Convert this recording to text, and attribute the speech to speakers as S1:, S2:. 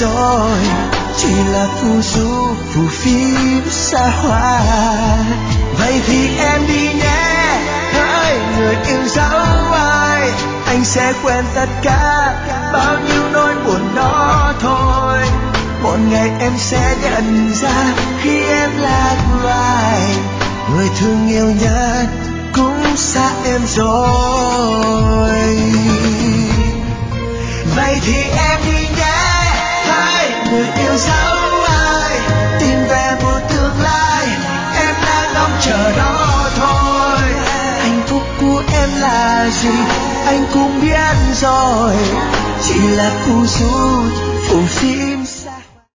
S1: rồi, chỉ là phù du phù phiếm xa hoa. Vậy thì em đi nhé, hỡi người yêu dấu ai, anh sẽ quên tất cả bao nhiêu nỗi buồn đó thôi. Một ngày em sẽ nhận ra khi em là người thương yêu nhất cũng xa em rồi. Vậy thì em đi nhé, hỡi người yêu dấu ai, tìm về một tương lai em đang ngóng chờ đó thôi. Hạnh phúc của em là gì anh cũng biết rồi, chỉ là phù du phù phiếm